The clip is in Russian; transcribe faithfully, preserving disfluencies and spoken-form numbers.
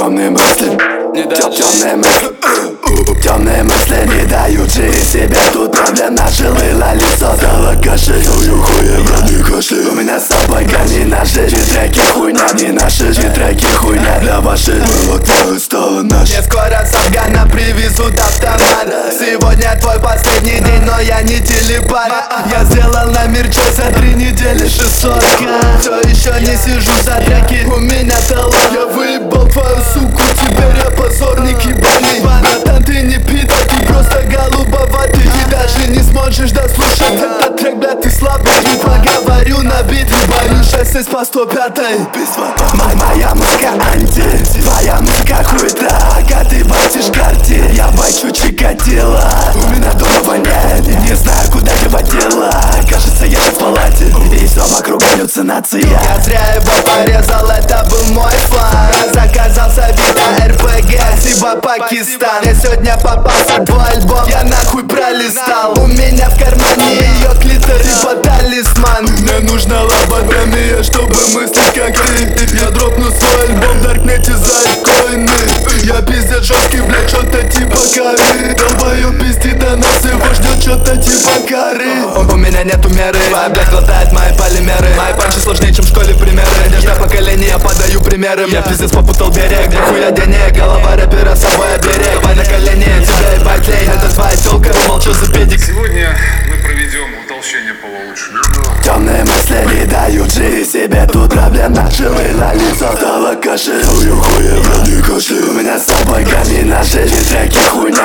Темные мысли, темные мысли, темные мысли не дают жить себе. Тут проблем нашила лицо, стало кашей. Ую хуя, брат, не кашляй. У меня с собой гони наши треки, хуйня не наши треки, хуйня для ваших. Было твое, стало наше. Мне скоро с Афгана привезут автомат. Сегодня твой последний день, но я не телепат. Я сделал на Мирчо за три недели шестьсот ка. Все еще не сижу за треки, у меня талант. Я выебал твою суку, теперь я позорник ебаный. Братан, ты не пита, ты просто голубоватый. Ты даже не сможешь дослушать этот трек, блядь, ты слабый. Не поговорю на бит, ебаню шесть по сто пятой. Моя музыка анти, твоя музыка хуета. А ты бачишь карте, я бачу Чикатило. У меня дома воняет, не знаю, куда девать-дела. Кажется, я в палате, и все вокруг галлюцинация. Я зря его порезал, это был мой фан. Я заказал Савита эр пэ гэ, спасибо, Пакистан. Я сегодня попался твой альбом, я нахуй пролистал. У меня в кармане ее клитор, типа талисман. Мне нужна лоботомия, чтобы мыслить как ты. Я дропну свой альбом в даркнете за коины. Я пиздец жесткий, блядь, что-то типа кары. Долбоёб пиздит, а нас его ждет что-то типа кары. У меня нету меры, твоя блядь глотает мои полимеры. Мои панчи сложнее, чем в школе примеры. Надежда поколения, я подаю примеры. Я пиздец попутал берег, где хуя денег. Голова рэпера с собой оберег. Давай на колени, тебя ебать лень. Это твоя тёлка, молчу за педик. Сегодня мы проведем утолщение получше. Темные мысли не дают жить себе. Тут проблем нашила лицо, стало кашей. Ую хуя, брат, не кашляй. У меня с собой гони наши треки, хуйня